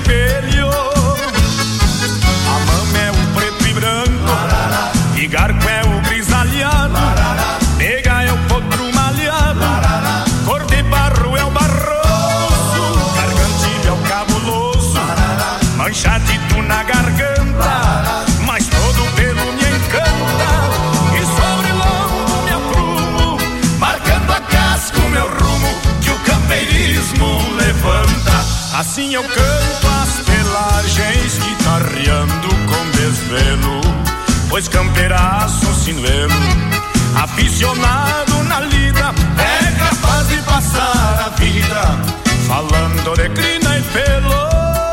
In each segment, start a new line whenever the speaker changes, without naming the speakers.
espelho. A mama é o preto e branco, e garco é o grisalhado, nega é o potro malhado, cor de barro é o barroso, gargantilho é o cabuloso, manchadito na garganta, mas todo pelo me encanta, e sobre lombo me aprumo, marcando a casca o meu rumo, que o campeirismo levanta. Assim eu canto as pelagens, guitarreando com desvelo, pois campeiraço sinuelo, aficionado na lida, é capaz de passar a vida falando de crina e pelo.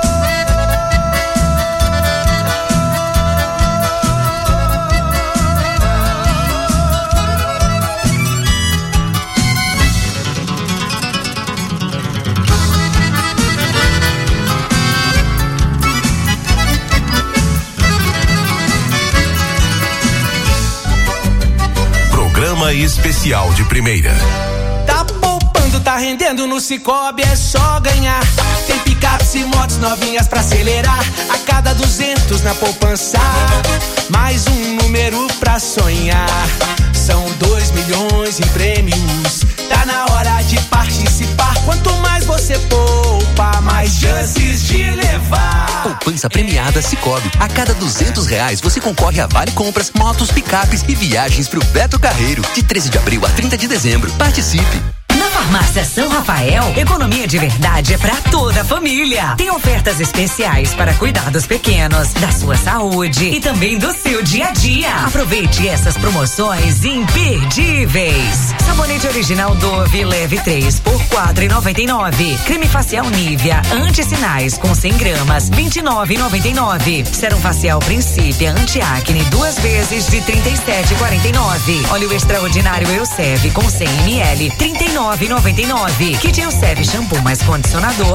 Programa especial de primeira.
Tá poupando, tá rendendo no Cicobi, é só ganhar. Tem picapes e motos novinhas pra acelerar. A cada 200 na poupança, mais um número pra sonhar. São 2 milhões em prêmios, tá na hora de participar. Quanto mais você poupa, mais chances de levar.
Poupança premiada Cicobi. A cada R$200 você concorre a vale compras, motos, picapes e viagens pro Beto Carreiro, de 13 de abril a 30 de dezembro. Participe!
Na Farmácia São Rafael, economia de verdade é pra toda a família. Tem ofertas especiais para cuidar dos pequenos, da sua saúde e também do seu dia a dia. Aproveite essas promoções imperdíveis. Sabonete original Dove leve 3 por R$4,99. Creme facial Nivea anti-sinais com 100 gramas R$29,99. Sérum facial Princípio anti-acne 2 vezes de R$37,49. Óleo extraordinário Elseve com 100 ml R$39,99. Kit Elseve shampoo mais condicionador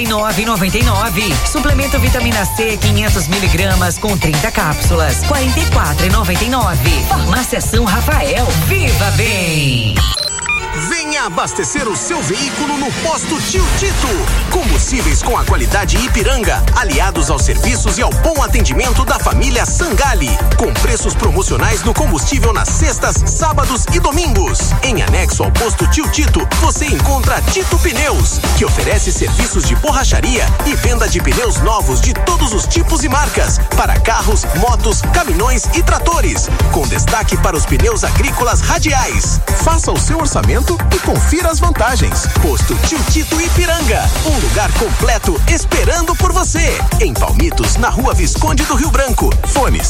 R$39,99. Suplemento vitamina C 500 miligramas com 30 cápsulas R$44,99. Farmácia São Rafael, viva bem!
Venha abastecer o seu veículo no Posto Tio Tito. Combustíveis com a qualidade Ipiranga, aliados aos serviços e ao bom atendimento da família Sangali. Com preços promocionais no combustível nas sextas, sábados e domingos. Em anexo ao Posto Tio Tito, você encontra a Tito Pneus, que oferece serviços de borracharia e venda de pneus novos de todos os tipos e marcas, para carros, motos, caminhões e tratores, com destaque para os pneus agrícolas radiais. Faça o seu orçamento e confira as vantagens. Posto Tio Tito Ipiranga, um lugar completo esperando por você. Em Palmitos, na Rua Visconde do Rio Branco. Fones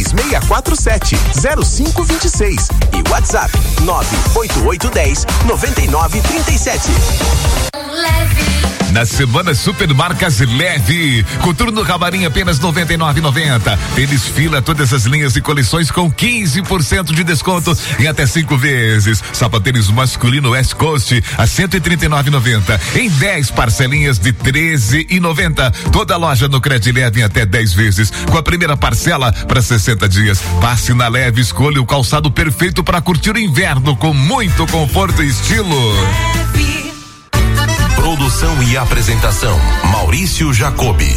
3647-0526 e WhatsApp 98810-9937.
Na semana Supermarcas Leve, coturno Camarim apenas R$99,90. Tênis Fila, todas as linhas e coleções com 15% de desconto em até 5 vezes. Sapatênis masculino West Coast a R$139,90 em 10 parcelinhas de R$13,90. Toda loja no Cred Leve em até 10 vezes, com a primeira parcela para 60 dias. Passe na Leve, escolha o calçado perfeito para curtir o inverno com muito conforto e estilo.
Produção e apresentação, Maurício Jacobi.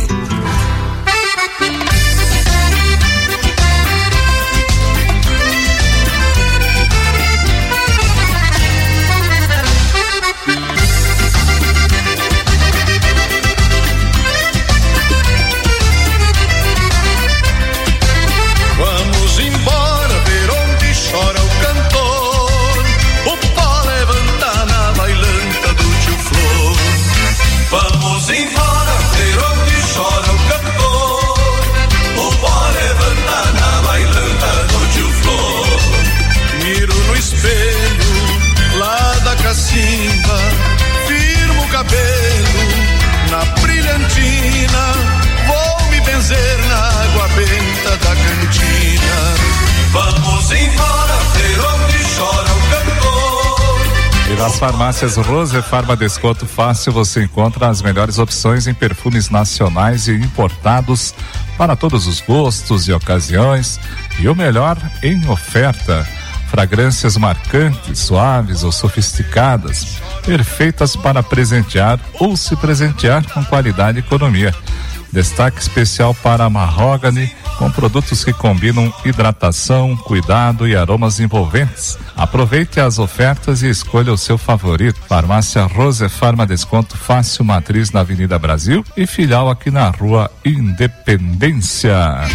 Vamos embora ver onde chora o cantor, o pó levanta na bailanta do tio Flor. Vamos embora ver onde chora o cantor, o pó levanta na bailanta do tio Flor. Miro no espelho lá da cacimba, firmo o cabelo na brilhantina, vou me benzer na água benta da cantina. Vamos embora ver onde chora o cantor.
E nas farmácias Rose Farma Desconto Fácil você encontra as melhores opções em perfumes nacionais e importados para todos os gostos e ocasiões, e o melhor em oferta. Fragrâncias marcantes, suaves ou sofisticadas, perfeitas para presentear ou se presentear com qualidade e economia. Destaque especial para a Mahogany, com produtos que combinam hidratação, cuidado e aromas envolventes. Aproveite as ofertas e escolha o seu favorito. Farmácia Rose Farma Desconto Fácil, matriz na Avenida Brasil e filial aqui na Rua Independência.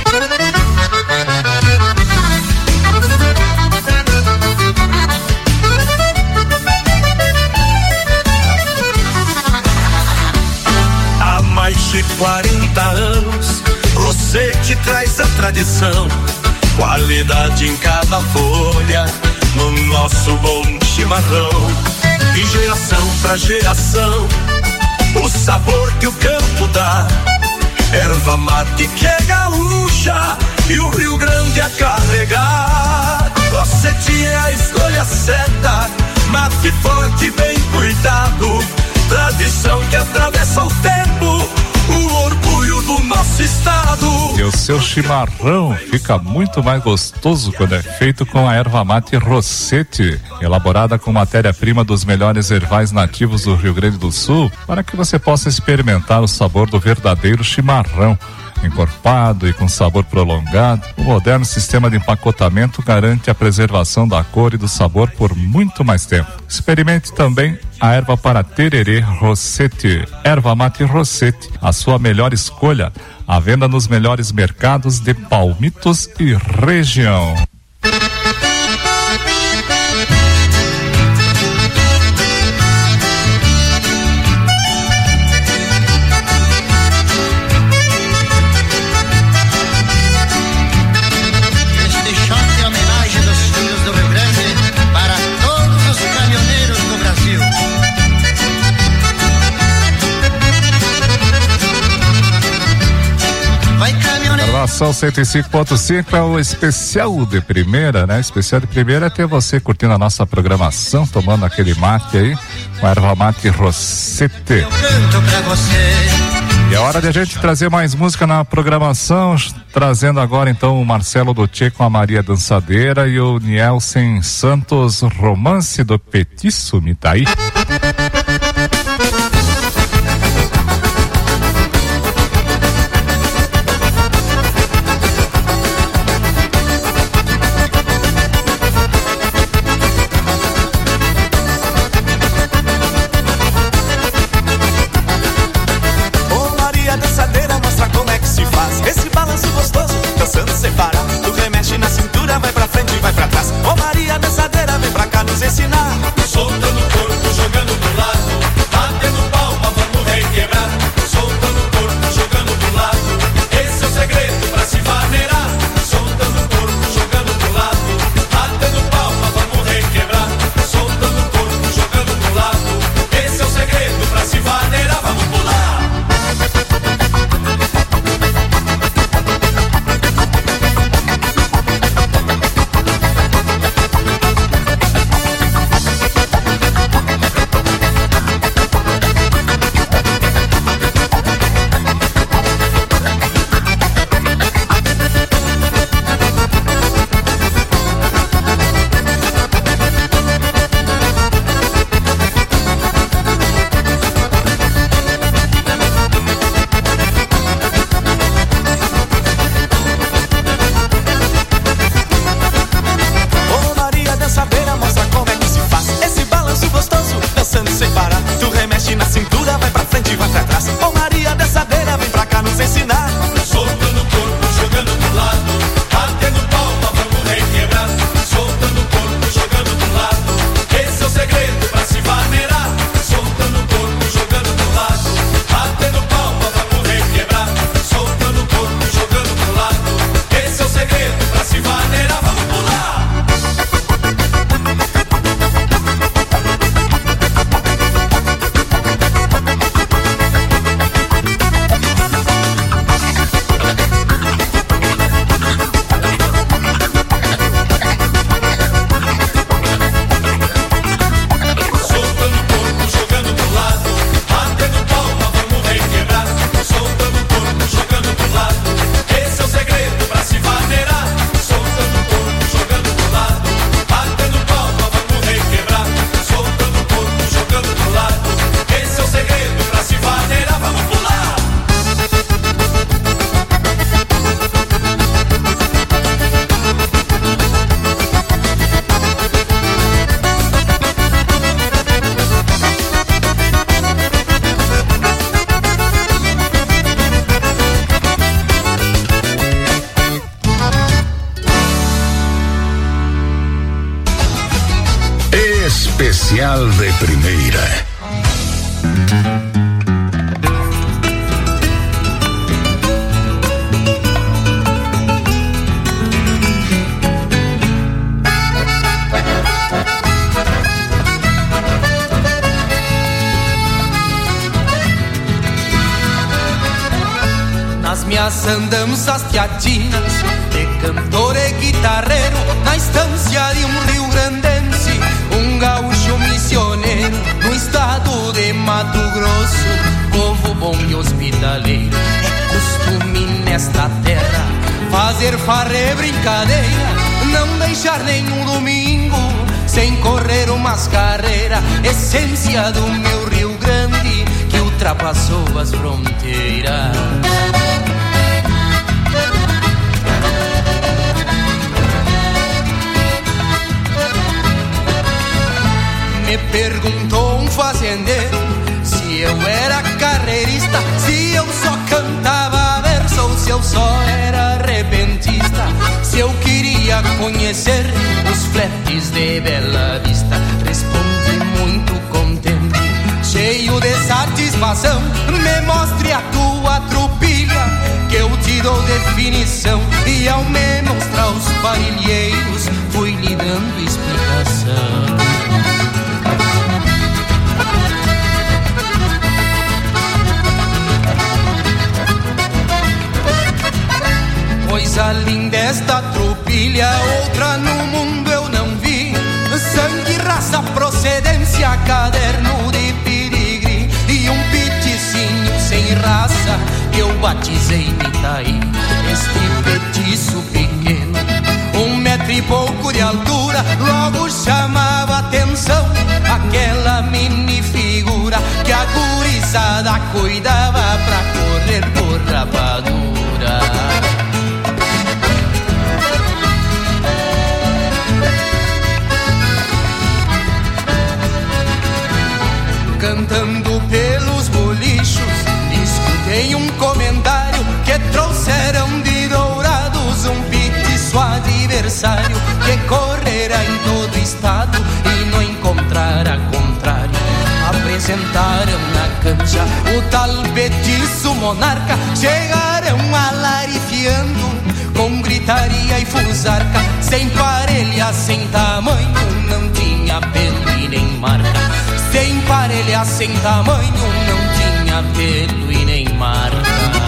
Há mais de 40 anos, você que traz a tradição, qualidade em cada folha, no nosso bom chimarrão. De geração pra geração, o sabor que o campo dá, erva mate que é gaúcha e o Rio Grande a carregar. Você tinha a escolha certa, mate forte bem cuidado, tradição que atravessa o tempo, o orgulho do nosso estado.
E o seu chimarrão fica muito mais gostoso quando é feito com a erva mate Rossetti, elaborada com matéria-prima dos melhores ervais nativos do Rio Grande do Sul, para que você possa experimentar o sabor do verdadeiro chimarrão. Encorpado e com sabor prolongado, o moderno sistema de empacotamento garante a preservação da cor e do sabor por muito mais tempo. Experimente também a erva para tererê Rossetti. Erva mate Rossetti, a sua melhor escolha. À venda nos melhores mercados de Palmitos e região. São 105.5 é o especial de primeira, né? Especial de primeira é ter você curtindo a nossa programação, tomando aquele mate aí, com a erva mate Rossetti. Eu canto pra você. E é hora de a gente trazer mais música na programação, trazendo agora então o Marcelo Dottier com a Maria Dançadeira e o Nielsen Santos, Romance do Petiço Mitaí.
Vai pra trás, ô Maria dançadeira, vem pra cá nos ensinar. Soltando o corpo, jogando
Especial de primeira.
Nas minhas andanças teatinas, de cantor e guitarreiro, na estância de um rio-grandense, um gaúcho missioneiro, no estado de Mato Grosso, povo bom e hospitaleiro. É costume nesta terra fazer farra e brincadeira, não deixar nenhum domingo sem correr umas carreiras. Essência do meu Rio Grande que ultrapassou as fronteiras. Me perguntou um fazendeiro se eu era carreirista, se eu só cantava verso ou se eu só era repentista, se eu queria conhecer os fletes de Bela Vista. Respondi muito contente, cheio de satisfação: me mostre a tua tropilha que eu te dou definição. E ao me mostrar os parilheiros fui lhe dando explicação. Coisa linda esta tropilha, outra no mundo eu não vi. Sangue, raça, procedência, caderno de pirigri, e um peticinho sem raça que eu batizei Mitaí. Este petiço pequeno, 1 metro e pouco de altura, logo chamava atenção aquela mini figura que a gurizada cuidava pra correr por rapadura. Cantando pelos bolichos, escutei um comentário que trouxeram de Dourados um petiço adversário que correra em todo o estado e não encontrara contrário. Apresentaram na cancha o tal petiço monarca, chegaram alarifiando com gritaria e fusarca, sem parelha, sem tamanho, não tinha pelo e nem marca. Sem parelha, sem tamanho, não tinha pelo e nem marca.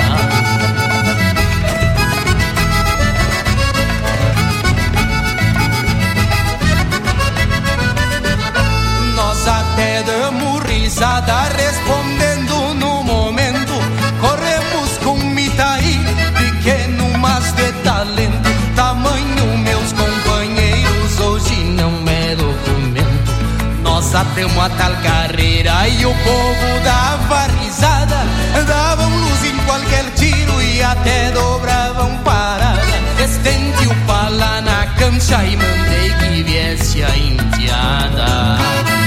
Nós até damos risada respondendo no momento. Corremos com Mitaí, pequeno mas de talento. Tamanho, meus companheiros, hoje não é documento. Nós atemos a tal carreira e o povo dava risada, davam luz em qualquer tiro e até dobravam parada. Estendi o pala na cancha e mandei que viesse a indiada.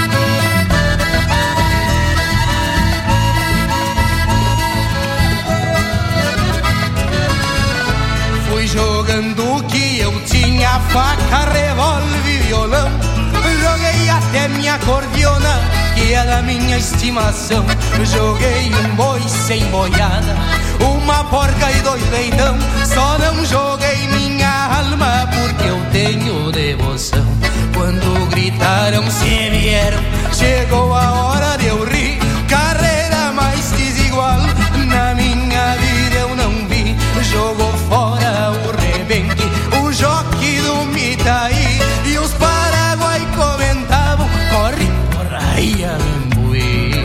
Fui jogando o que eu tinha, faca, revólver e violão. Joguei até minha acordeona, que é da minha estimação. Joguei um boi sem boiada, uma porca e 2 leitão. Só não joguei minha alma porque eu tenho devoção. Quando gritaram se vieram, chegou a hora de eu rir. Carreira mais desigual, na minha vida eu não vi. Jogou fora o rebenque, o joque do Mitaí, e os Paraguai comentavam: corre, porra, e a Lambuí.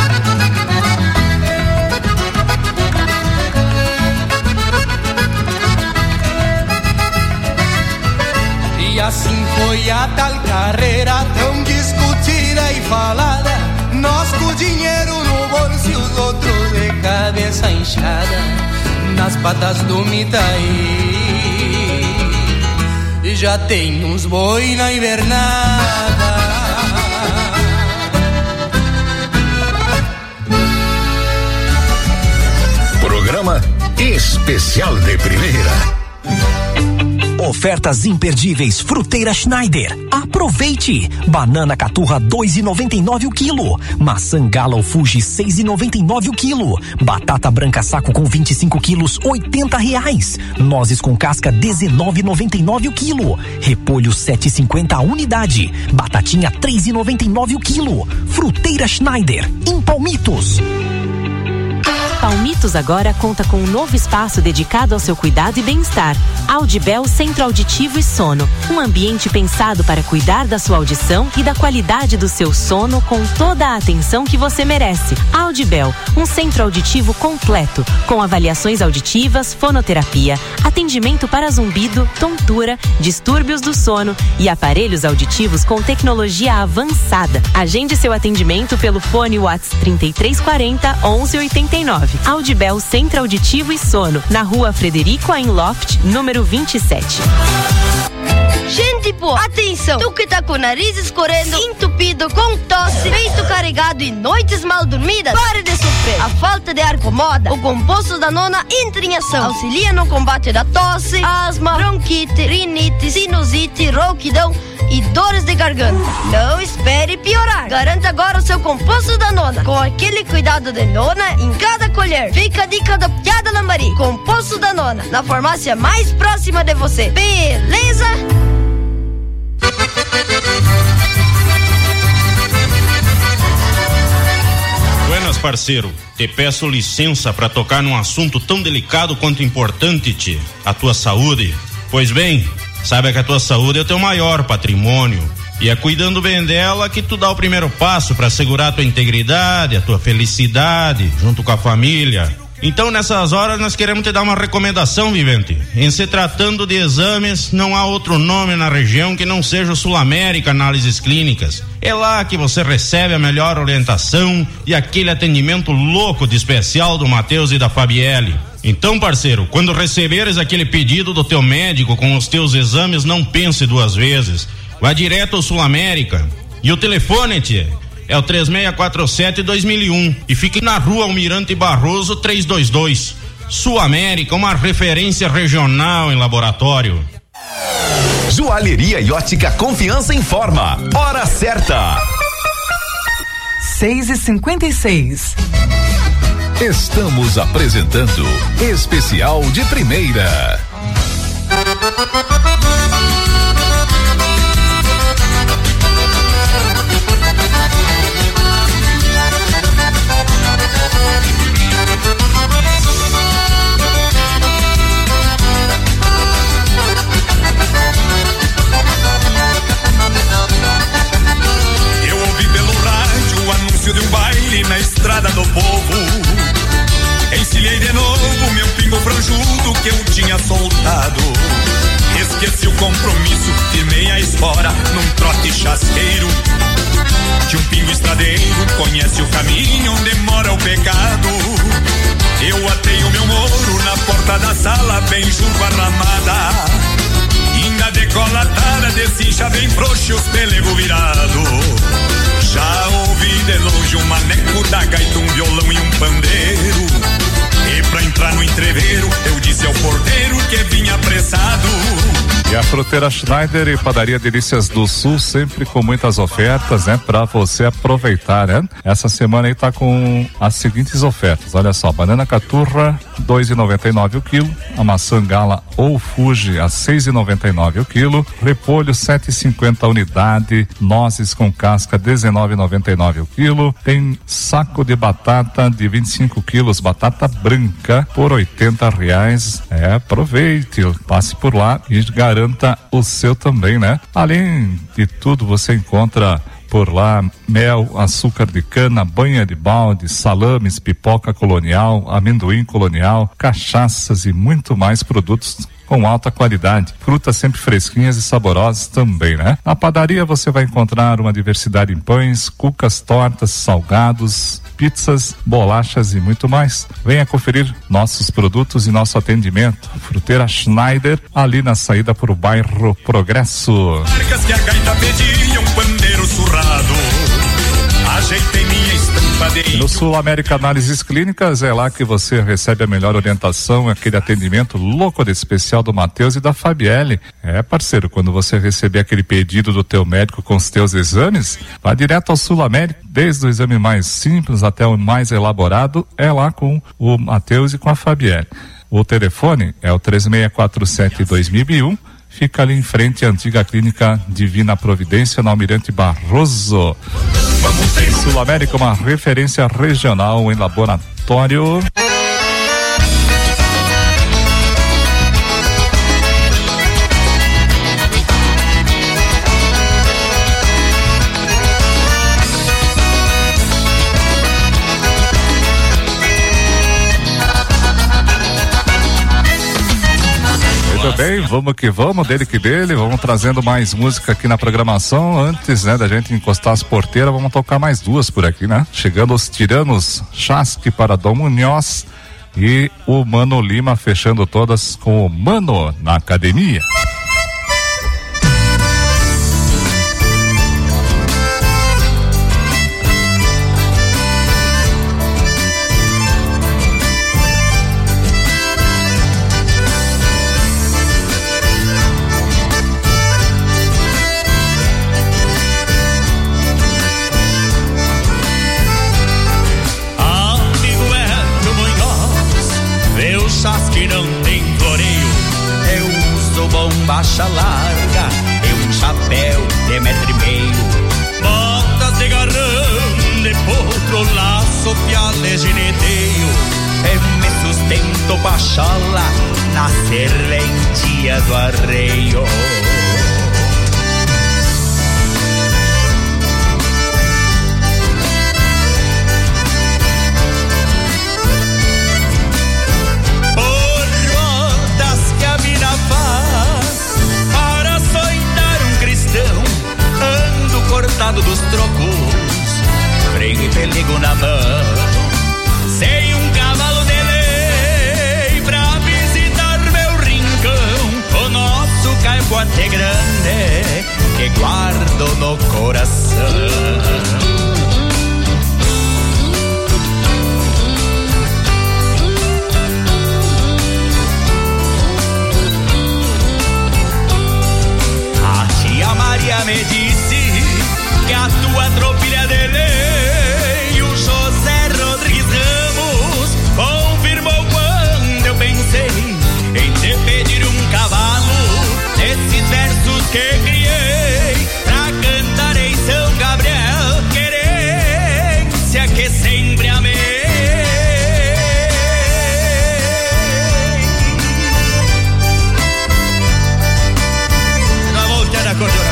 E assim foi a tal carreira tão discutida e falada. Nós com o dinheiro no bolso e os outros de cabeça inchada nas patas do Mitaí. E já tem uns boi na invernada.
Programa Especial de Primeira.
Ofertas imperdíveis Fruteira Schneider. Aproveite! Banana caturra 2,99 o quilo. Maçã Gala ou Fuji 6,99 o quilo. Batata branca saco com 25 quilos R$80. Nozes com casca 19,99 o quilo. Repolho 7,50 a unidade. Batatinha 3,99 o quilo. Fruteira Schneider, em Palmitos.
Palmitos agora conta com um novo espaço dedicado ao seu cuidado e bem-estar. Audibel Centro Auditivo e Sono. Um ambiente pensado para cuidar da sua audição e da qualidade do seu sono com toda a atenção que você merece. Audibel, um centro auditivo completo, com avaliações auditivas, fonoterapia, atendimento para zumbido, tontura, distúrbios do sono e aparelhos auditivos com tecnologia avançada. Agende seu atendimento pelo fone WhatsApp 3340 1189. Audibel Centro Auditivo e Sono, na rua Frederico Einloft, número 27.
Gente boa, atenção! Tu que tá com o nariz escorrendo, entupido, com tosse, peito carregado e noites mal dormidas, pare de sofrer. A falta de ar incomoda. O composto Danona entra em ação. Auxilia no combate da tosse, asma, bronquite, rinite, sinusite, rouquidão e dores de garganta. Não espere piorar. Garanta agora o seu composto Danona, com aquele cuidado de nona em cada colher. Fica a dica da Piada Lambari. Composto Danona, na farmácia mais próxima de você. Beleza?
Buenas, parceiro. Te peço licença para tocar num assunto tão delicado quanto importante, tchê. A tua saúde. Pois bem, saiba que a tua saúde é o teu maior patrimônio. E é cuidando bem dela que tu dá o primeiro passo para assegurar a tua integridade, a tua felicidade, junto com a família. Então, nessas horas, nós queremos te dar uma recomendação, vivente. Em se tratando de exames, não há outro nome na região que não seja o Sul-América Análises Clínicas. É lá que você recebe a melhor orientação e aquele atendimento louco de especial do Matheus e da Fabielle. Então, parceiro, quando receberes aquele pedido do teu médico com os teus exames, não pense duas vezes. Vá direto ao Sul-América. E o telefone, tia, é o 3647-2001 e fique na rua Almirante Barroso 322. Sul-América, uma referência regional em laboratório.
Joalheria e ótica Confiança informa. Hora certa.
6h56.
Estamos apresentando Especial de Primeira.
De um baile na estrada do povo, encilhei de novo meu pingo franjudo que eu tinha soltado. Esqueci o compromisso, firmei a espora num trote chasqueiro. De um pingo estradeiro, conhece o caminho onde mora o pecado. Eu atei o meu moro na porta da sala, bem junto à ramada. Ainda decolatada, desincha bem frouxo os pelego virado. Já ouvi de longe um maneco da gaita, um violão e um pandeiro. E pra entrar no entreveiro, eu disse ao porteiro que vinha apressado.
E a Fruteira Schneider e Padaria Delícias do Sul, sempre com muitas ofertas, né? Pra você aproveitar, né? Essa semana aí tá com as seguintes ofertas, olha só, banana caturra, 2,99 o quilo, a maçã Gala ou Fuji a 6,99 o quilo, repolho 7,50 a unidade, nozes com casca 19,99 o quilo, tem saco de batata de 25 quilos, batata branca por R$80. Aproveite, passe por lá e garanta o seu também, né? Além de tudo, você encontra por lá mel, açúcar de cana, banha de balde, salames, pipoca colonial, amendoim colonial, cachaças e muito mais produtos com alta qualidade, frutas sempre fresquinhas e saborosas também, né? Na padaria você vai encontrar uma diversidade em pães, cucas, tortas, salgados, pizzas, bolachas e muito mais. Venha conferir nossos produtos e nosso atendimento. Fruteira Schneider, ali na saída para o bairro Progresso.
Marcas que a gaita pedia, um pandeiro surrado. Ajeitei minha estante
No Sul América Análises Clínicas é lá que você recebe a melhor orientação, aquele atendimento louco de especial do Matheus e da Fabielle. É, parceiro, quando você receber aquele pedido do teu médico com os teus exames, vá direto ao Sul América, desde o exame mais simples até o mais elaborado, é lá com o Matheus e com a Fabielle. O telefone é o 3647-2001, fica ali em frente à antiga clínica Divina Providência, no Almirante Barroso. Sul América, uma referência regional em laboratório. Muito bem, vamos que vamos, dele que dele, vamos trazendo mais música aqui na programação. Antes, né, da gente encostar as porteiras, vamos tocar mais duas por aqui, né? Chegando os Tiranos, Chasque para Dom Munhoz e o Mano Lima, fechando todas com o Mano na Academia.
Que não tem floreio, eu uso bombacha larga e um chapéu de 1,5 metros, botas de garrão, de potro, laço, piale, gineteio, eu me sustento pachola na serventia do arreio. Cortado dos trocos, freio e pelego na mão, sem um cavalo de lei pra visitar meu rincão. O nosso caipote é grande que guardo no coração. Maria me disse que a tua tropilha de lei, o José Rodrigues Ramos confirmou quando eu pensei em te pedir um cavalo desses versos que criei pra cantar em São Gabriel, querência que sempre amei. Na volta da cordura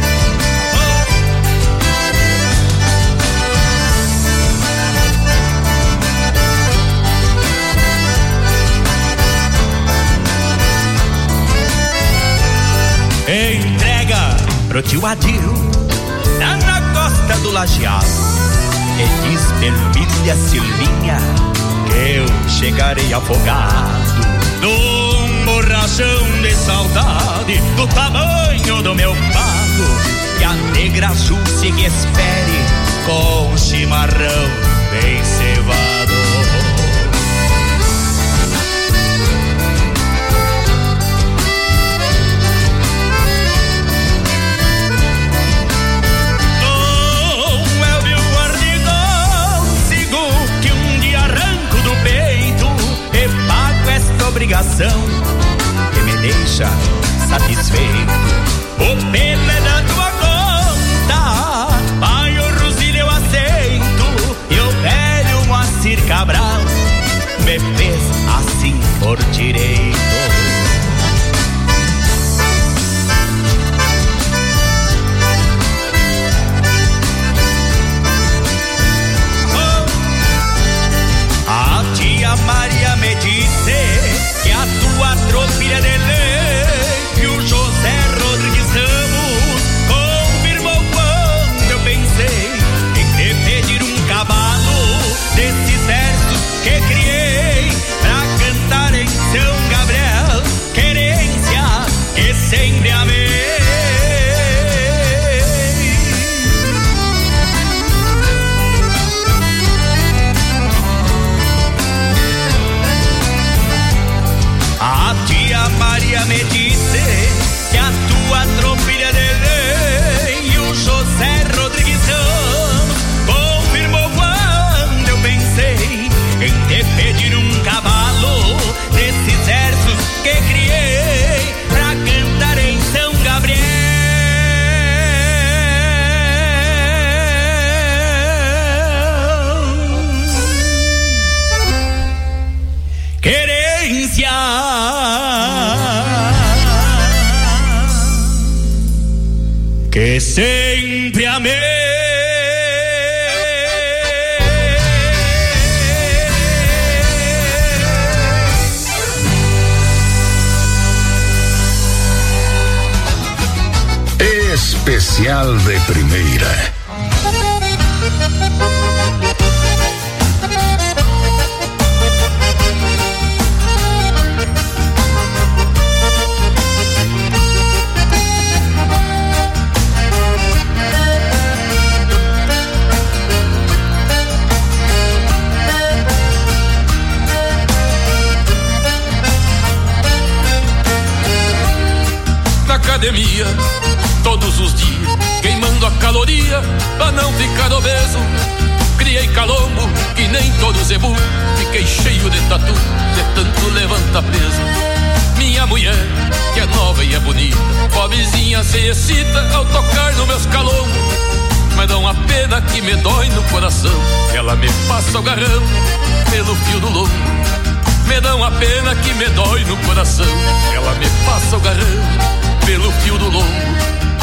entrega pro tio Adil, lá na costa do Lajeado, e diz Belmilha Silvinha que eu chegarei afogado num borrachão de saudade do tamanho do meu pago, que a negra azul se espere com chimarrão bem cevado. Obrigação que me deixa satisfeito. O pelo é da tua conta, pai, o Rosilho eu aceito, e o velho Moacir Cabral me fez assim por direito. A tia Maria me disse que a tua tropilha de lei e o José Rodrigues Ramos confirmou quando eu pensei em te pedir um cavalo desses versos que criei pra cantar em São A tia Maria me disse que a tua tropilha de rei e o José Rodrigues confirmou quando eu pensei em te pedir um cavalo desses versos que criei pra cantar em São Gabriel. Querência que sempre amei.
Especial de primeira.
Na academia, todos os dias, queimando a caloria pra não ficar obeso. Criei calombo que nem todo zebu, fiquei cheio de tatu, de tanto levanta peso. Minha mulher, que é nova e é bonita, pobrezinha se excita ao tocar nos meus calombos. Mas dá uma pena que me dói no coração, ela me passa o garrão pelo fio do lombo. Me dá uma pena que me dói no coração, ela me passa o garrão pelo fio do lombo.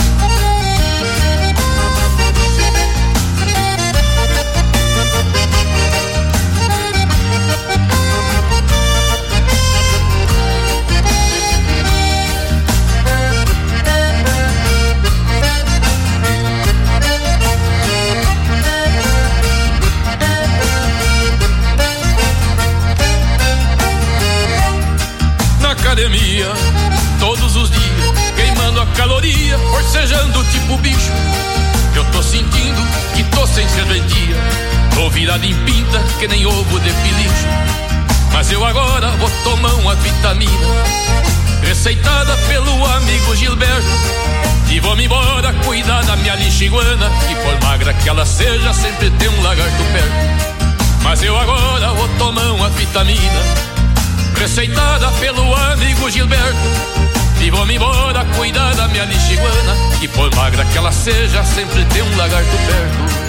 Na academia, todos os dias, queimando a caloria, forcejando tipo bicho. Eu tô sentindo que tô sem serventia, tô virado em pinta que nem ovo de pilicho. Mas eu agora vou tomar uma vitamina receitada pelo amigo Gilberto, e vou-me embora cuidar da minha lixiguana, que por magra que ela seja sempre tem um lagarto perto. Mas eu agora vou tomar uma vitamina receitada pelo amigo Gilberto, e vou-me embora cuidar da minha lixiguana, que por magra que ela seja sempre tem um lagarto perto.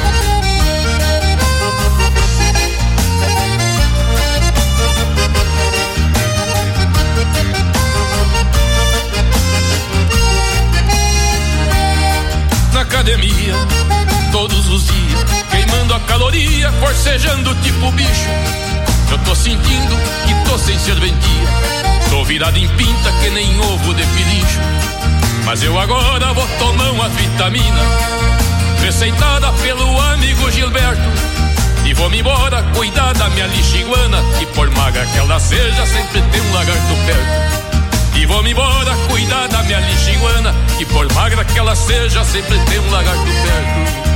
Na academia, todos os dias, queimando a caloria, forcejando tipo bicho. Eu tô sentindo que tô sem serventia, tô virado em pinta que nem ovo de pilicho. Mas eu agora vou tomar uma vitamina receitada pelo amigo Gilberto, e vou-me embora cuidar da minha lixiguana, que por magra que ela seja sempre tem um lagarto perto. E vou-me embora cuidar da minha lixiguana, que por magra que ela seja sempre tem um lagarto perto.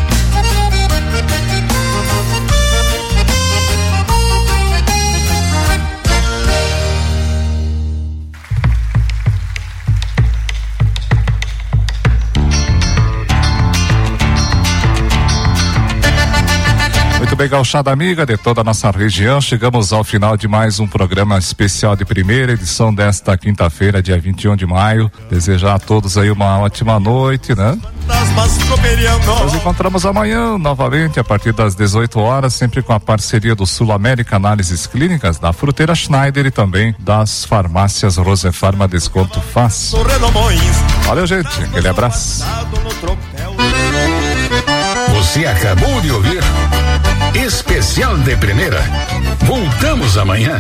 Muito bem, gauchada amiga de toda a nossa região, chegamos ao final de mais um programa especial de primeira edição desta quinta-feira, dia 21 de maio. Desejar a todos aí uma ótima noite, né? Nos encontramos amanhã novamente a partir das 18 horas, sempre com a parceria do Sul América Análises Clínicas, da Fruteira Schneider e também das farmácias Rosefarma Desconto Fácil. Valeu, gente, aquele abraço.
Você acabou de ouvir Especial de Primeira. Voltamos amanhã.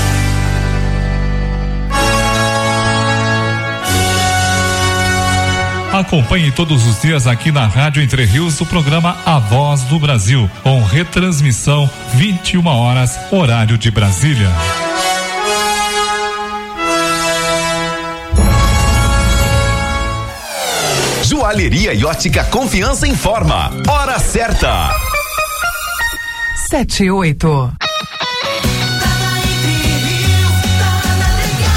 Acompanhe todos os dias aqui na Rádio Entre Rios o programa A Voz do Brasil, com retransmissão 21 horas, horário de Brasília.
Joalheria e ótica Confiança informa. Hora certa.
7:08.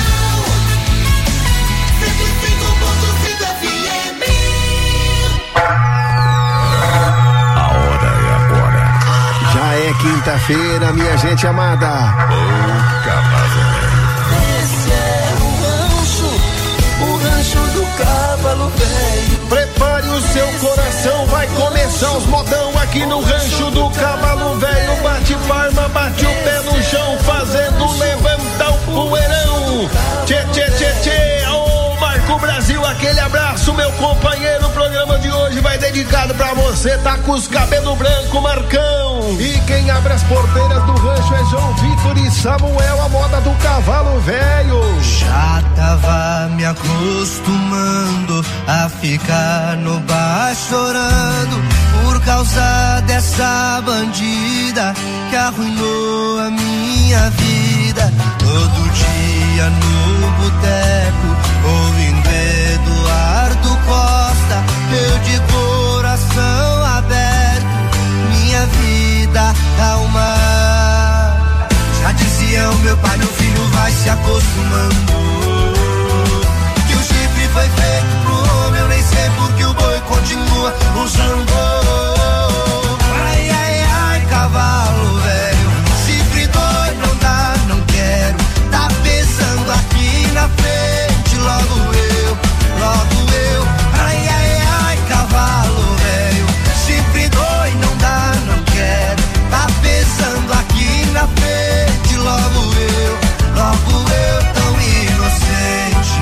quinta-feira, minha gente amada.
Esse é o rancho do Cavalo Velho.
Prepare o seu coração, vai começar os modão aqui no rancho do Cavalo Velho. Bate palma, bate o pé no chão, fazendo levantar o poeirão. Tchê, tchê, tchê, tchê. Ô, Marco Brasil, aquele abraço, meu companheiro. O programa de hoje vai dedicado pra você, tá com os cabelos brancos, Marcão. E quem abre as porteiras do rancho é João Vitor e Samuel, a moda do Cavalo Velho.
Já tava me acostumando a ficar no bar chorando por causa dessa bandida que arruinou a minha vida. Todo dia no boteco, ouvindo Eduardo Costa, eu de coração aberto, minha vida calma. Já diziam meu pai, meu filho vai se acostumando, que o chifre foi feito pro homem, eu nem sei porque o boi continua usando. Ai, ai, ai, cavalo velho, chifre dói, não dá, não quero, tá pensando aqui na frente, logo eu. Ai, ai, ai, cavalo velho, chifre dói, não dá, não quero, tá pensando aqui na frente, logo eu tão inocente.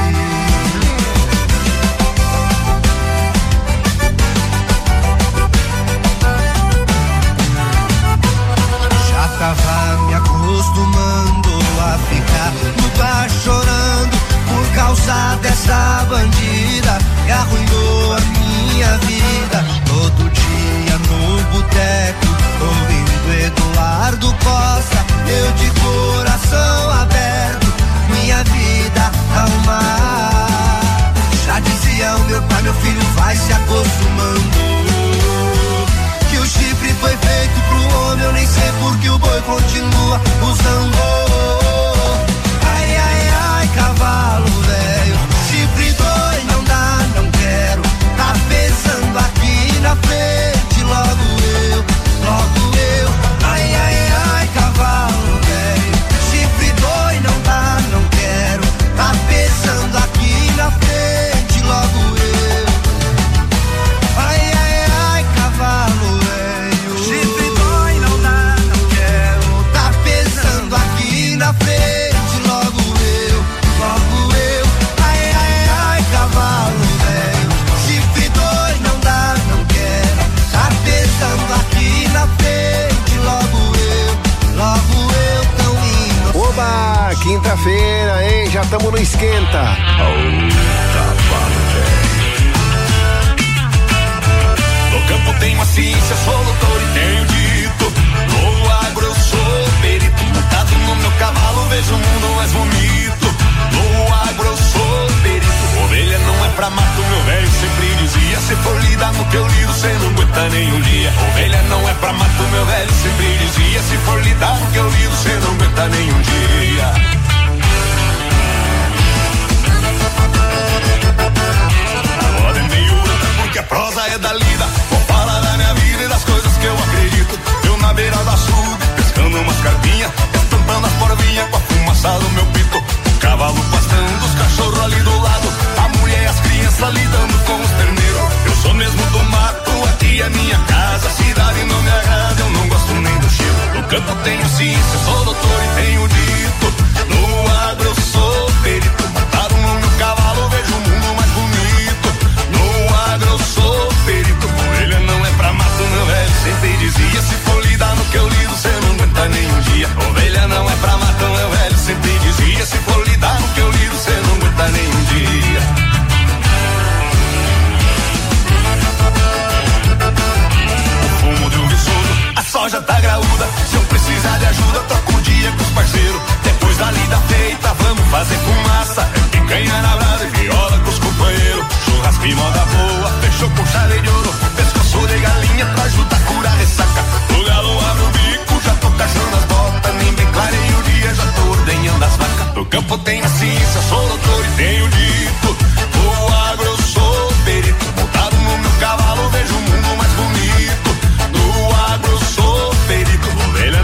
Já tava me acostumando a ficar no bar chorando por causa dessa bandida que arruinou a minha vida. Todo dia no boteco, ouvindo Eduardo Costa, eu de coração aberto, minha vida calma. Já dizia o meu pai, meu filho vai se acostumando, que o chifre foi feito pro homem, eu nem sei porque o boi continua usando. Ai, ai, ai, cavalo velho, chifre dói, não dá, não quero, tá pensando aqui na frente, logo eu. Ai, ai, ai, cavalo velho, chifre dói, não dá, não quero, tá pensando aqui na frente, logo eu. Ai, ai, ai, cavalo velho, chifre dói, não dá, não quero, tá pensando aqui na frente, logo eu. Ai, ai, ai, cavalo velho, chifre dói, não dá, não quero, tá pensando aqui na frente, logo eu tão indo.
Oba, quinta-feira, hein? Já tamo no esquenta.
No campo tenho a ciência, sou doutor e tenho dito. No agro eu sou perito, montado no meu cavalo vejo o mundo mais bonito. No agro eu sou perito, ovelha não é pra mato, meu velho sempre dizia. Se for lidar no que eu lido, cê não aguenta nem um dia. Ovelha não é pra mato, meu velho sempre dizia. Se for lidar no que eu lido, cê não aguenta nem um dia. Porque a prosa é da lida, vou falar da minha vida e das coisas que eu acredito. Eu na beira do açude, pescando umas carpinhas, estampando as porvinhas com a fumaça do meu pito. O cavalo pastando, os cachorros ali do lado, a mulher e as crianças lidando com os terneiros. Eu sou mesmo do mato, aqui é minha casa, a cidade não me agrada, eu não gosto nem do cheiro. No campo tenho ciência, sou doutor e tenho dito. No agro eu sou perito, montado no meu cavalo, vejo o mundo mais bonito. No agro eu sou perito, ovelha não é pra mato, meu velho sempre dizia. Se for lidar no que eu lido, cê não aguenta nem um dia. Ovelha não é pra mato, meu velho sempre dizia. Se for lidar no que eu lido, cê não aguenta nem um dia. O fumo de um viçoso, a soja tá graúda. Se eu precisar de ajuda, troco o dia com os parceiros. Depois da lida feita, vamos fazer fumaça. É picanha na brasa e viola com os companheiros. Churrasco e moda boa, fechou com chave de ouro. Pescoço de galinha pra ajudar a curar a ressaca. O galo abre o bico, já tô cachando as botas. Nem bem clarei o dia, já tô ordenhando as vacas. No campo tenho a ciência, sou doutor e tenho dito. No agro eu sou perito, montado no meu cavalo, vejo o mundo mais bonito. No agro eu sou perito, ovelha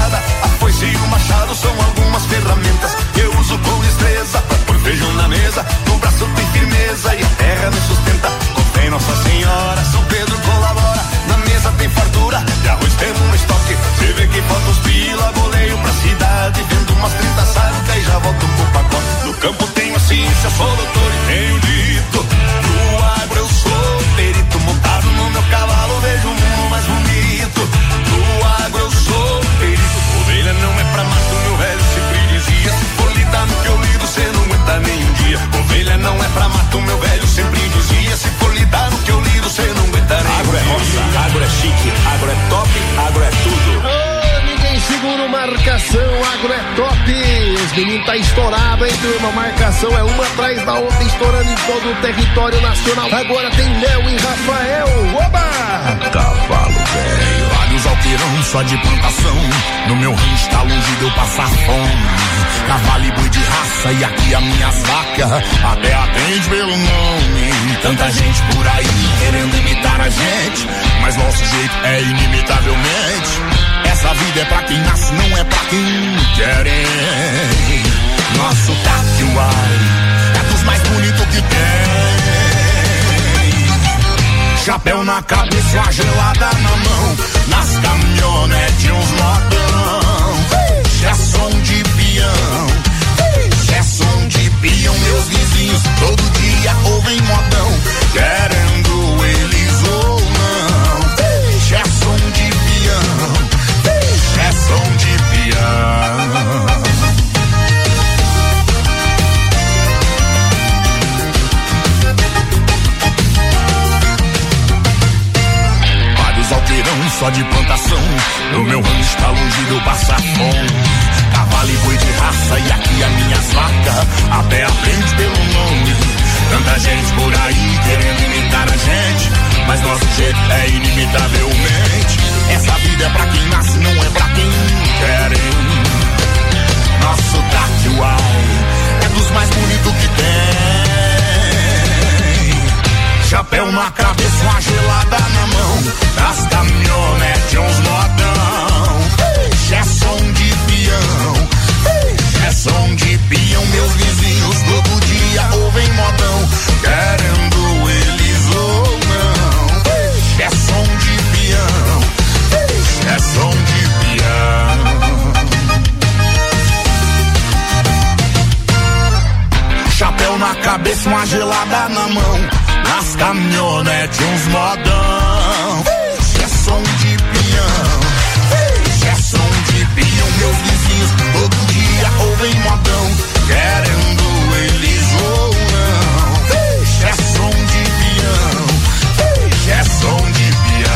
facada, a foice e o machado são algumas ferramentas que eu uso com destreza pra pôr feijão na mesa. No braço tem firmeza e a terra me sustenta. Com fé em Nossa Senhora, São Pedro colabora. Na mesa tem fartura, de arroz temos um estoque. Você vê que falta os pila, boleio pra cidade. Vendo umas 30 sacas e já volto pro pacote. No campo tenho a ciência, sou doutor e tenho dito. No agro eu sou perito, montado no meu cavalo, vejo o mundo mais bonito. No agro eu sou perito, ovelha não é pra mato, meu velho sempre dizia. Se for lidar no que eu lido, cê não aguenta nem um dia. Ovelha não é pra mato, meu velho sempre dizia. Se for lidar no que eu lido, cê não aguenta nem um dia. Agro é roça, agro é chique, agro é top, agro é tudo.
Ninguém segura marcação, agro é top. Os meninos tá estourado, hein, turma? Marcação é uma atrás da outra, estourando em todo o território nacional. Agora tem Léo e Rafael. Oba!
Cavalo velho, vários alqueirão só de plantação. No meu rancho tá longe de eu passar fome. Cavalo e boi de raça e aqui as minhas vacas até atende pelo nome. Tanta gente por aí querendo imitar a gente, mas nosso jeito é inimitavelmente. Essa vida é pra quem nasce, não é pra quem quer. Nosso Taquiuai é dos mais bonitos que tem. Chapéu na cabeça, uma gelada na mão. Nas caminhonetes uns modão. É som de peão, é som de peão. Meus vizinhos todo dia ouvem modão, querendo eles ou não. É som de peão, é som de peão. Vários alqueirão só de plantação. No meu rancho tá longe de eu passar fome. Cavalo e boi de raça e aqui as minhas vacas até aprende pelo nome. Tanta gente por aí querendo imitar a gente, mas nosso jeito é inimitavelmente. Essa vida é pra quem nasce, não é pra quem quer. Nosso Taquiuai é dos mais bonitos que tem. Chapéu na cabeça, uma gelada na mão. Das caminhonetes uns modão. É som de peão, é som de peão. Meus vizinhos todo dia ouvem modão, querendo eles ou não. É som de peão, é som de peão. Chapéu na cabeça, uma gelada na mão. Nas caminhonetes uns modão. É som de peão, é som de peão. Meus vizinhos todo dia ouvem modão, querendo eles ou não. É som de peão, é som de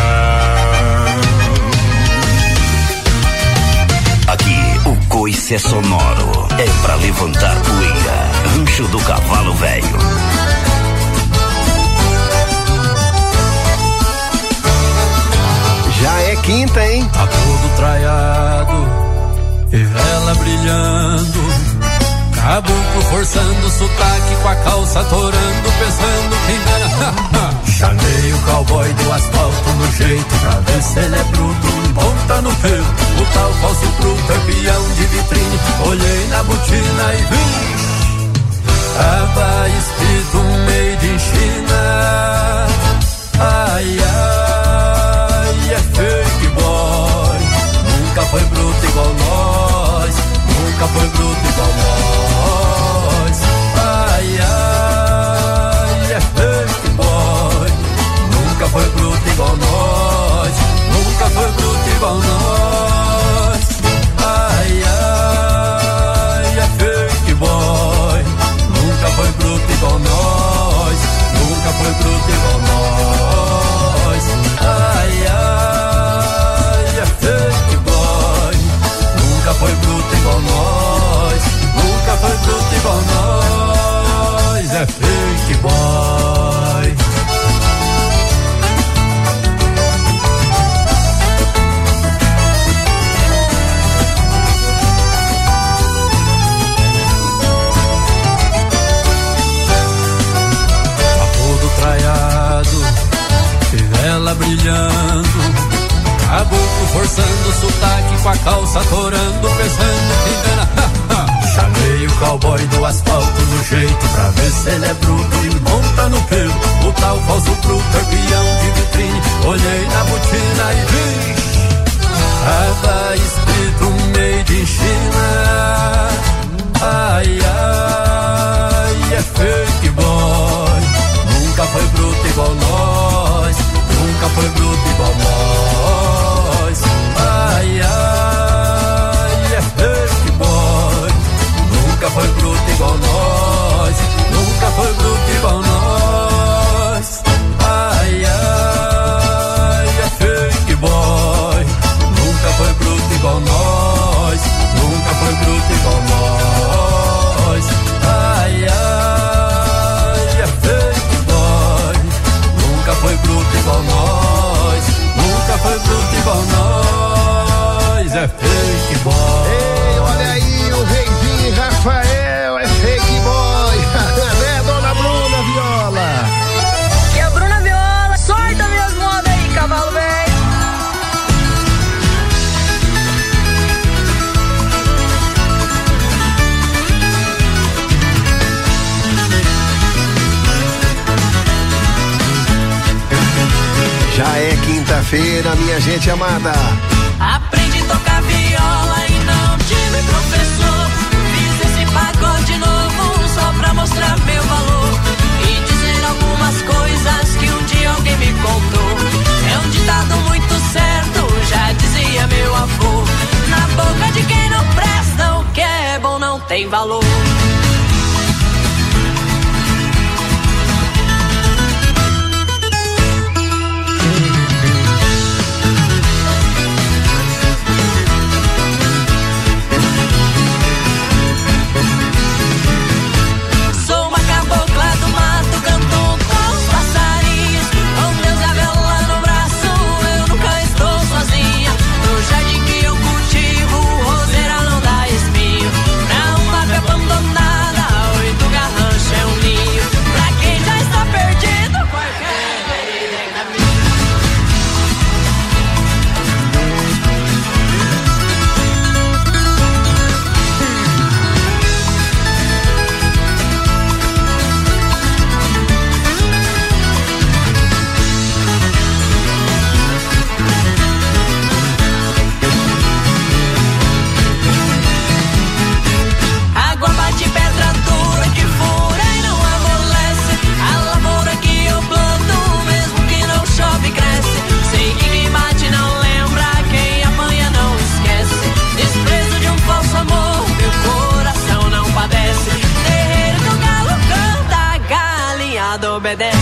peão.
Aqui o coice é sonoro, é pra levantar poeira. Rancho do Cavalo Velho.
Já é quinta, hein?
Tá todo traiado e vela brilhando. Caboclo forçando o sotaque com a calça torando, pensando quem dera. Chamei o cowboy do asfalto no jeito, pra ver se ele é bruto, ponta no peito. O tal falso bruto é peão de vitrine. Olhei na botina e vi, tava escrito made in China. Ai, ai, é fake boy. Nunca foi bruto igual nós, nunca foi bruto igual nós. Ai, ai, é fake boy. Nunca foi bruto igual nós, nunca foi bruto igual nós. Ai, ai, é fake boy. Nunca foi bruto igual nós, nunca foi bruto igual nós. Ai, ai, é fake boy. Nunca foi bruto igual nós, nunca foi bruto igual nós. É fake boy. Tá todo traiado, vela brilhando. Caboclo forçando o sotaque com a calça torando, pensando que engana. Chamei o cowboy do asfalto no jeito pra ver se ele é bruto e monta no pelo. O tal falso bruto é peão de vitrine. Olhei na botina e vi, tava escrito Made in China. Ai, ai, é fake boy. Nunca foi bruto igual nós. Nunca foi bruto igual nós. Ai, ai, é fake boy. Nunca foi bruto igual nós. Nunca foi bruto igual nós. Ai, ai, é fake boy. Nunca foi bruto igual nós. Nunca foi bruto igual nós. Ai, ai, é fake boy. Nunca foi bruto igual nós. Nunca foi bruto igual nós. É fake boy.
Ei, olha aí o reizinho Rafael, é fake boy. Né, dona Bruna Viola?
Que a Bruna Viola, sorta minhas modas aí, cavalo velho.
Já é quinta-feira, minha gente amada.
Aprendi a tocar viola e não tive professor. Fiz esse pagode novo só pra mostrar meu valor e dizer algumas coisas que um dia alguém me contou. É um ditado muito certo, já dizia meu avô. Na boca de quem não presta, o que é bom não tem valor. Obedece.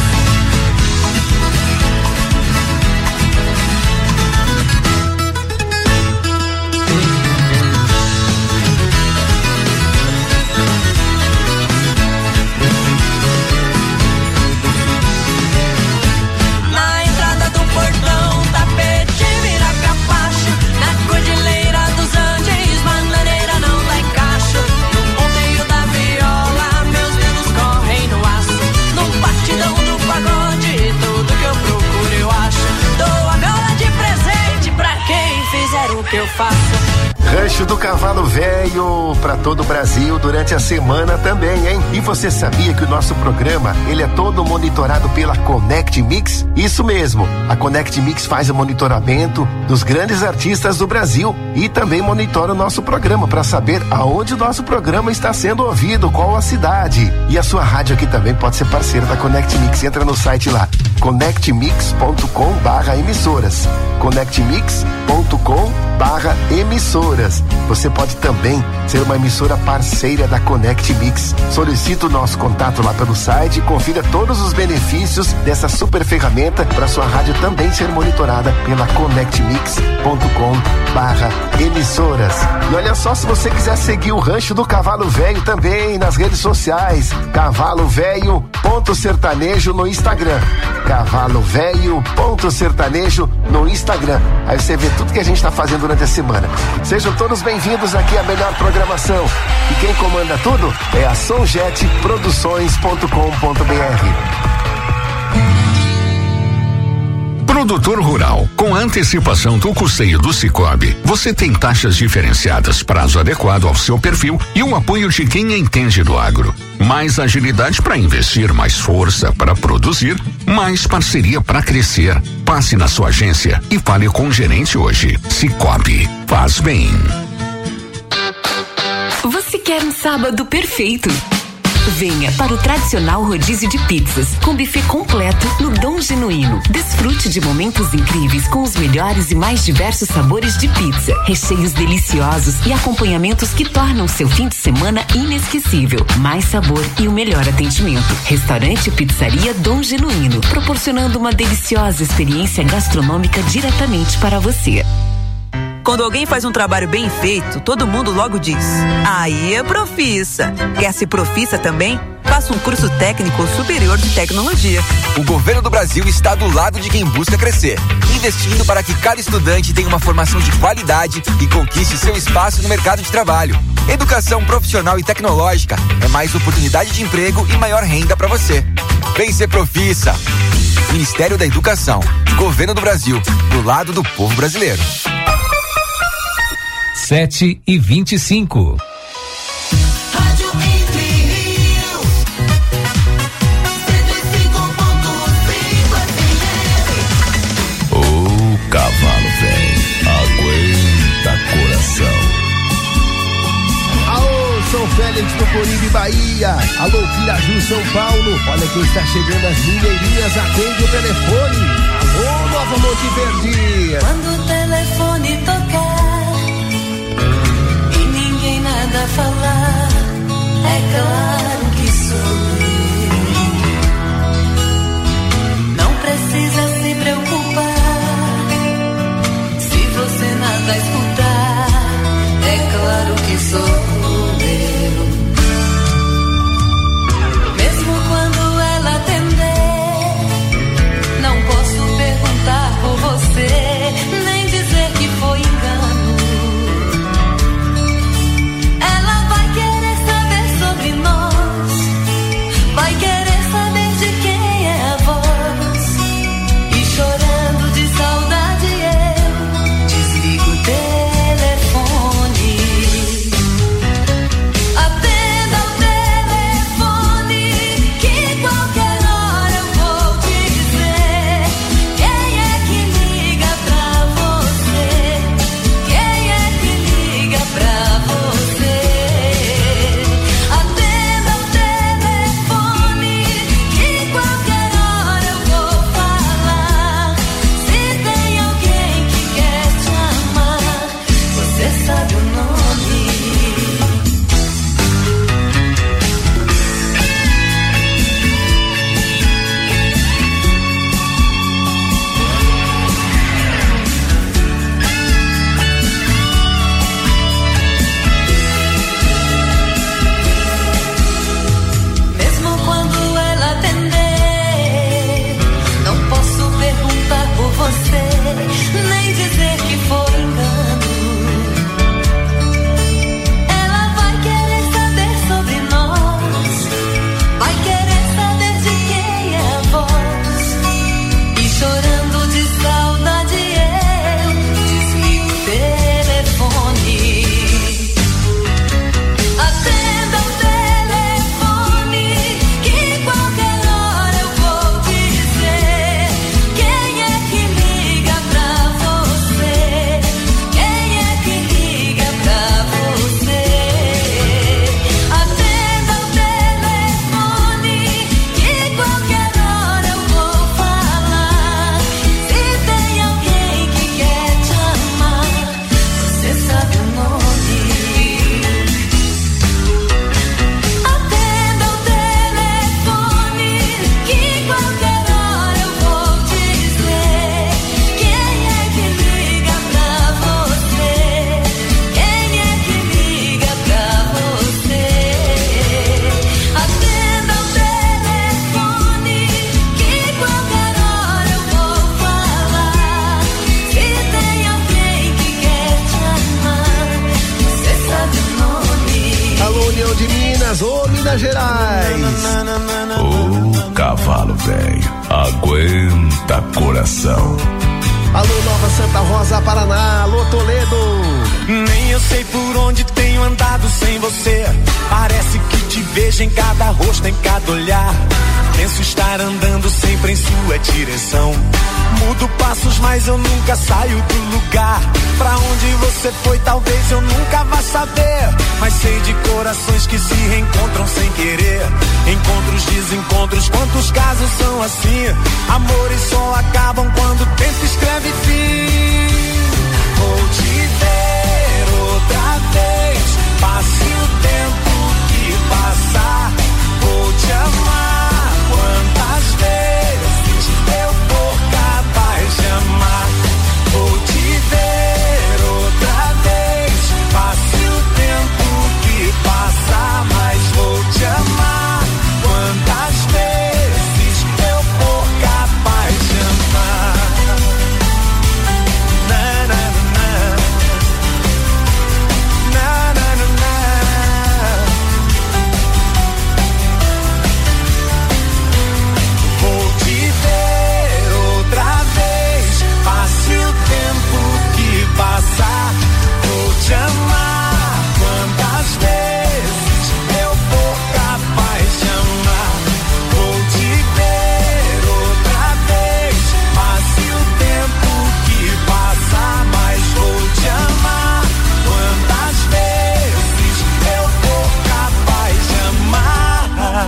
Na entrada do portão, tapete vira capacho. Na cordilheira dos Andes, bananeira não dá encaixo. No ponteio da viola, meus dedos correm no aço. No batidão do pagode, tudo que eu procuro eu acho. Dou a viola de presente pra quem fizer o que eu faço.
Rancho do Cavalo Velho para todo o Brasil durante a semana também, hein? E você sabia que o nosso programa, ele é todo monitorado pela Connect Mix? Isso mesmo, a Connect Mix faz o monitoramento dos grandes artistas do Brasil e também monitora o nosso programa para saber aonde o nosso programa está sendo ouvido, qual a cidade. E a sua rádio aqui também pode ser parceira da Connect Mix. Entra no site lá, connectmix.com/emissoras, connectmix.com/emissoras. Você pode também ser uma emissora parceira da Connect Mix. Solicita o nosso contato lá pelo site e confira todos os benefícios dessa super ferramenta para sua rádio também ser monitorada pela connectmix.com/emissoras. E olha só, se você quiser seguir o Rancho do Cavalo Velho também nas redes sociais, Cavalo Velho _sertanejo no Instagram, Cavalo Velho _sertanejo no Instagram. Aí você vê tudo que a gente está fazendo durante a semana. Sejam todos bem-vindos aqui à melhor programação. E quem comanda tudo é a sonjetproduções.com.br.
Produtor rural, com a antecipação do custeio do Cicobi, você tem taxas diferenciadas, prazo adequado ao seu perfil e o apoio de quem entende do agro. Mais agilidade para investir, mais força para produzir, mais parceria para crescer. Passe na sua agência e fale com o gerente hoje. Cicobi, faz bem.
Você quer um sábado perfeito? Venha para o tradicional rodízio de pizzas, com buffet completo no Dom Genuíno. Desfrute de momentos incríveis com os melhores e mais diversos sabores de pizza, recheios deliciosos e acompanhamentos que tornam seu fim de semana inesquecível. Mais sabor e o melhor atendimento. Restaurante e Pizzaria Dom Genuíno, proporcionando uma deliciosa experiência gastronômica diretamente para você.
Quando alguém faz um trabalho bem feito, todo mundo logo diz: aí é Profissa. Quer ser Profissa também? Faça um curso técnico superior de tecnologia.
O governo do Brasil está do lado de quem busca crescer, investindo para que cada estudante tenha uma formação de qualidade e conquiste seu espaço no mercado de trabalho. Educação profissional e tecnológica é mais oportunidade de emprego e maior renda para você. Vem ser Profissa. Ministério da Educação, Governo do Brasil, do lado do povo brasileiro.
7h25.
Ô cavalo velho, aguenta coração.
Alô, São Félix do Corinthians, Bahia. Alô, Piraju, São Paulo. Olha quem está chegando, as mineirinhas, atende o telefone. Alô, Nova Monte Verde.
Quando o telefone tocar nada a falar, é claro que sou eu. Não precisa se preocupar, se você nada escutar, é claro que sou eu. Mesmo quando ela atender, não posso perguntar por você, nem dizer que foi engano. Vai querer saber de quem é a voz, e chorando de saudade eu desligo o telefone. Atenda o telefone, que qualquer hora eu vou dizer quem é que liga pra você, quem é que liga pra você. Nem dizer que foi engano. Ela vai querer saber sobre nós, vai querer saber de quem é a voz, e chorando de saudade eu desligo o telefone. Atenda o telefone, que qualquer hora eu vou dizer quem é que liga pra você, quem é que liga pra você. Atenda o telefone, que qualquer hora eu vou falar. Se tem alguém que quer te amar, você sabe o nome. Atenda o telefone, que qualquer hora eu vou dizer quem é que liga pra você, quem é que liga pra você. Atenda o telefone, que qualquer hora eu vou falar. Se tem alguém que quer te amar, você sabe o nome.
Alô, União de Minas, ô Minas Gerais.
Ô cavalo velho, aguenta
Eita coração.
Alô, Nova Santa Rosa, Paraná, alô, Toledo.
Nem eu sei por onde tenho andado sem você. Parece que te vejo em cada rosto, em cada olhar. Penso estar andando sempre em sua direção. Mudo passos, mas eu nunca saio do lugar. Pra onde você foi, talvez eu nunca vá saber. Mas sei de corações que se reencontram sem querer. Encontros, desencontros, quantos casos são assim? Amores só acabam quando o tempo escreve fim. Vou te ver outra vez. Passe o tempo que passar. Vou te amar. Quantas vezes eu for capaz de amar? Vou te ver outra vez. Passe o tempo que passar, mas vou te amar. Quantas vezes eu for capaz de amar? Na, na, na. Na, na, na, na. Vou te ver outra vez. Passe o tempo que passar. Vou te amar. Quantas vezes eu for capaz de amar? Vou te ver outra vez. Passe o tempo que passar, mas vou te amar. Quantas vezes eu for capaz de amar?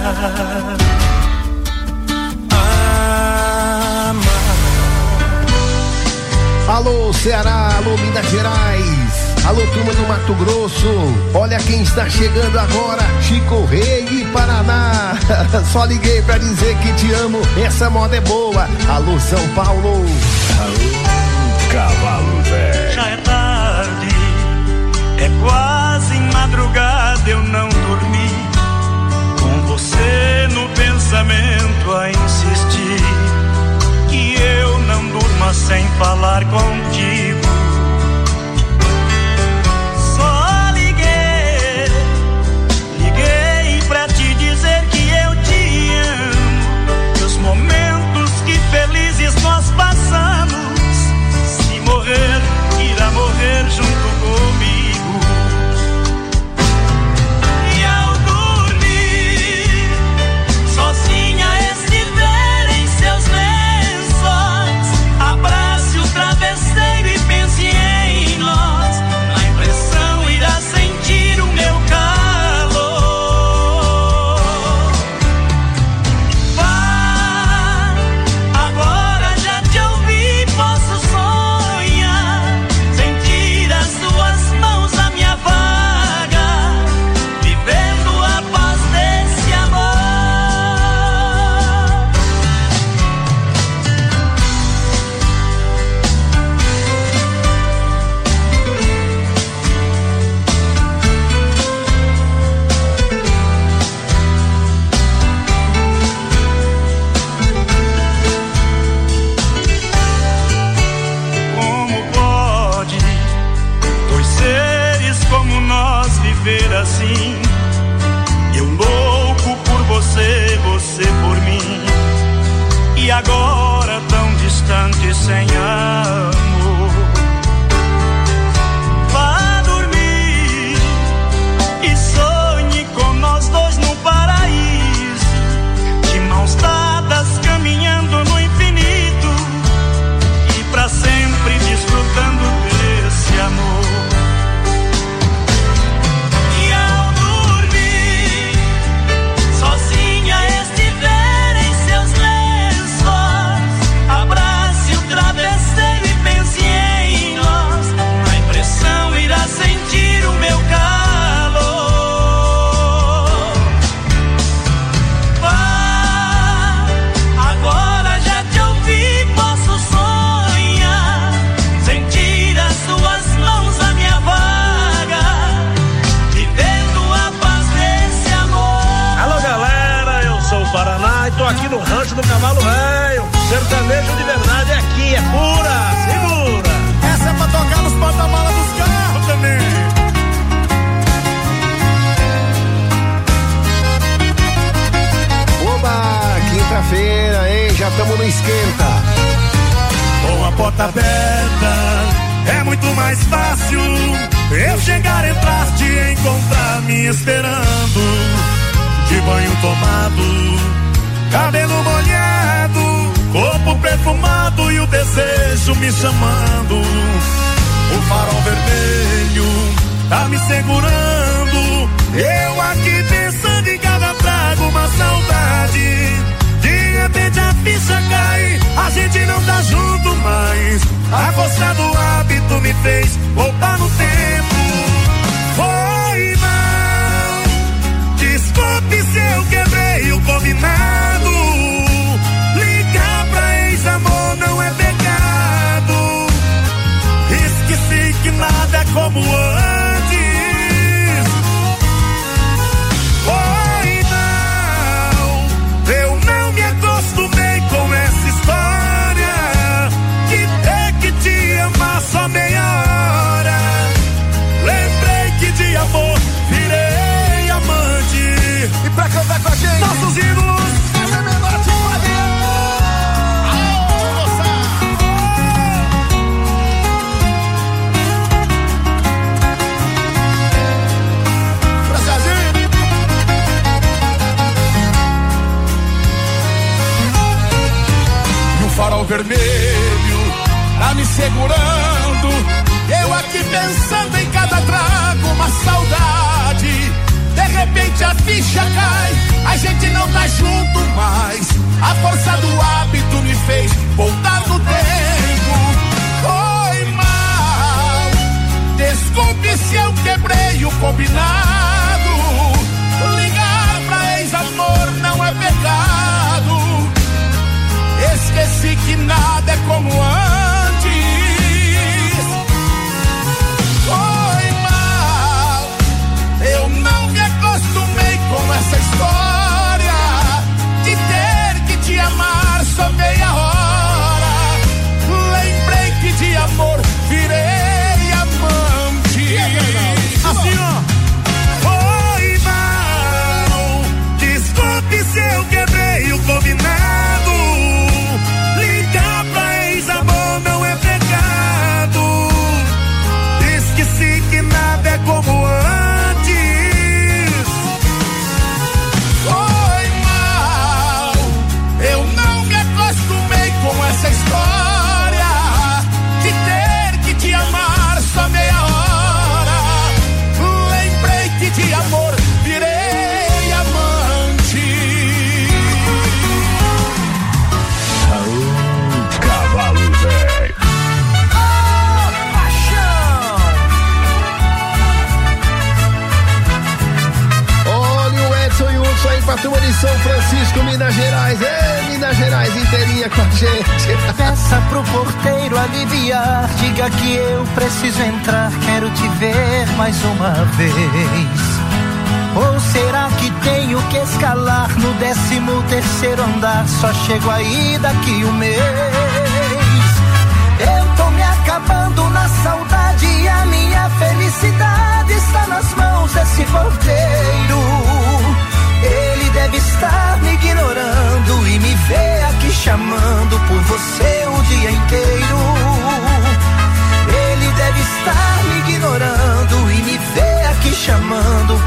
Alô, Ceará, alô, Minas Gerais, alô, turma do Mato Grosso. Olha quem está chegando agora, Chico Rei de Paraná. Só liguei pra dizer que te amo, essa moda é boa. Alô, São Paulo.
Alô, Cavalo Velho.
Já é tarde, é quase madrugada, eu não dormi. Com você no pensamento a insistir. Que eu não durma sem falar contigo. Só liguei pra te dizer que eu te amo. E os momentos que felizes nós passamos. Se morrer, irá morrer junto comigo. E ao dormir, sozinha estiver em seus lençóis, abrace o travesseiro e pense em nós. Na impressão irá sentir o meu calor. Vá, agora já te ouvi, posso sonhar. Sentir as suas mãos na minha vaga, vivendo a paz desse amor. Como pode dois seres como nós viver assim? Eu louco por você, você por mim. E agora tão distante, sem amor. Vá dormir e sonhe com nós dois no paraíso, de mãos dadas caminhando no infinito, e pra sempre desfrutando desse amor. E ao dormir, sozinha estiver em seus lençóis, abrace o travesseiro e pense em nós. Na impressão irá sentir o meu calor. Vá, agora já te ouvi, posso sonhar. Sentir as suas mãos na minha vaga, vivendo a paz desse amor.
Alô, galera, eu sou o Paraná e tô aqui no Rancho do Cavalo Velho. Sertanejo de verdade é aqui, é pura, segura.
Essa é pra tocar nos porta-malas dos carros também.
Oba, quinta-feira, hein? Já estamos no esquenta.
porta aberta. É muito mais fácil eu chegar, entrar, te encontrar me esperando. De banho tomado, cabelo molhado, corpo perfumado e o desejo me chamando. O farol vermelho tá me segurando. Eu aqui pensando em cada trago, uma saudade. De repente a ficha cai, a gente não tá junto mais. A força do hábito me fez voltar no tempo. Foi mal, desculpe se eu quebrei o combinado. Ligar pra ex-amor não é pecado. Esqueci que nada é como antes. Foi mal, eu não me acostumei com essa história de ter que te amar só meia hora. Lembrei que de amor virei amante.
E pra cantar com a gente,
nossos ídolos,
essa é menor de
farol vermelho tá me segurando. Eu aqui pensando em cada trago, uma saudade. De repente a ficha cai, a gente não tá junto mais. A força do hábito me fez voltar no tempo. Foi mal, desculpe se eu quebrei o combinado. Ligar pra ex-amor não é pecado. Esqueci que nada é como antes. Foi mal, eu não me acostumei com essa história de ter que te amar só meia hora. Lembrei que de amor virei amante. Assim ó, foi mal, desculpe se eu quebrei o combinado. Amor não é pecado. Esqueci que nada é como antes. Foi mal, eu não me acostumei com essa história de ter que te amar só meia hora. Lembrei que de amor virei amante.
Aí pra turma de São Francisco, Minas Gerais. Minas Gerais inteirinha com a gente.
Peça pro porteiro aliviar, diga que eu preciso entrar, quero te ver mais uma vez. Ou será que tenho que escalar no 13º andar, só chego aí daqui um mês. Eu tô me acabando na saudade e a minha felicidade está nas mãos desse